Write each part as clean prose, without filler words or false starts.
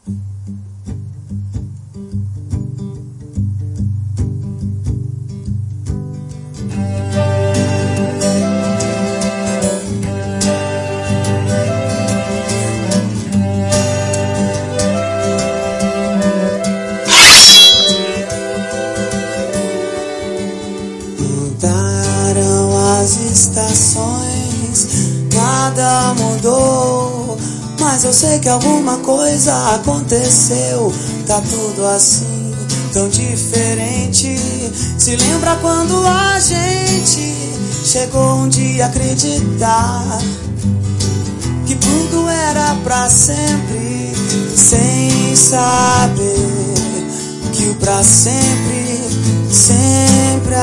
Mudaram as estações, nada mudou, mas eu sei que alguma coisa aconteceu. Tá tudo assim, tão diferente. Se lembra quando a gente chegou um dia a acreditar que tudo era pra sempre, sem saber que o pra sempre sempre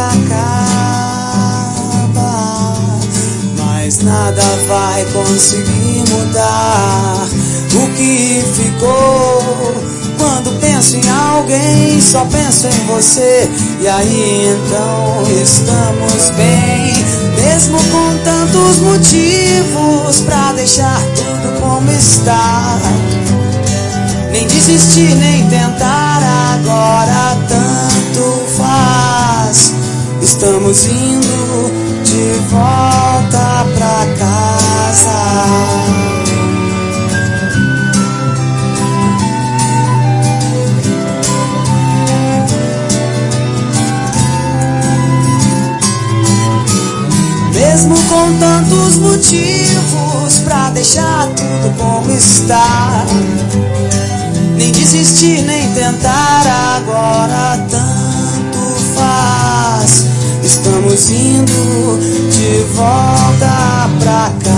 acaba. Mas nada vai conseguir mudar o que ficou. Quando penso em alguém, só penso em você. E aí então estamos bem, mesmo com tantos motivos pra deixar tudo como está. Nem desistir, nem tentar, agora tanto faz. Estamos indo de volta pra casa. Mesmo com tantos motivos pra deixar tudo como está. Nem desistir, nem tentar, agora tanto faz. Estamos indo de volta pra cá.